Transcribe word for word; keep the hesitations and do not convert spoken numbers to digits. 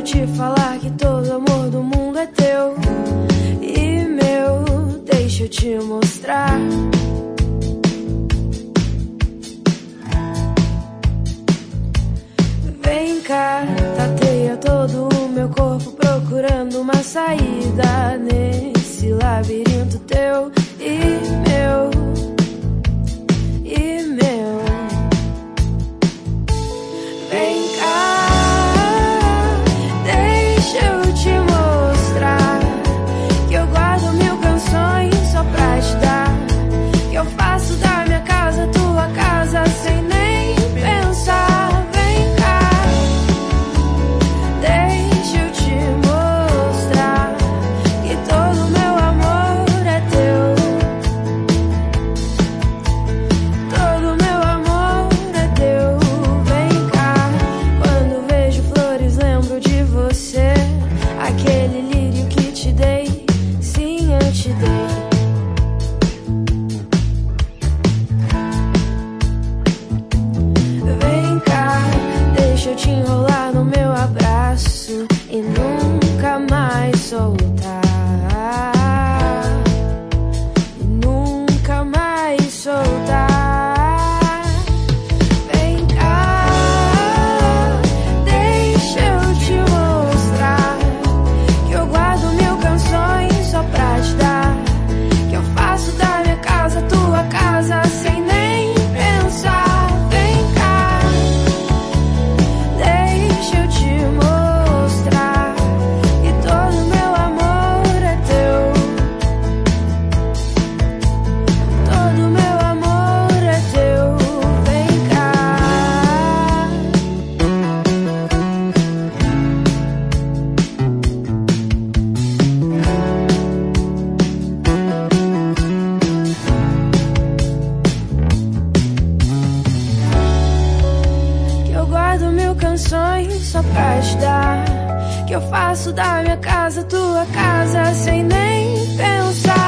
te falar que todo amor do mundo é teu e meu. Deixa eu te mostrar. Vem cá, tateia todo o meu corpo procurando uma saída nesse labirinto teu e meu, e meu. Vem cá, deixa eu te mostrar que eu guardo mil canções só pra te dar, que eu faço da minha casa tua casa sem nem pensar. Vem cá, deixa eu te enrolar no meu abraço e nunca mais soltar, e nunca mais soltar. Vem cá, deixa eu te mostrar que eu guardo mil canções só pra te dar, que eu faço da minha casa tua casa sem nem pensar. Vem cá, deixa eu te mostrar que todo meu amor é teu, todo meu amor é teu. Vem cá. Que eu guardo mil canções só pra te dar, que eu faço da minha casa tua casa sem nem pensar.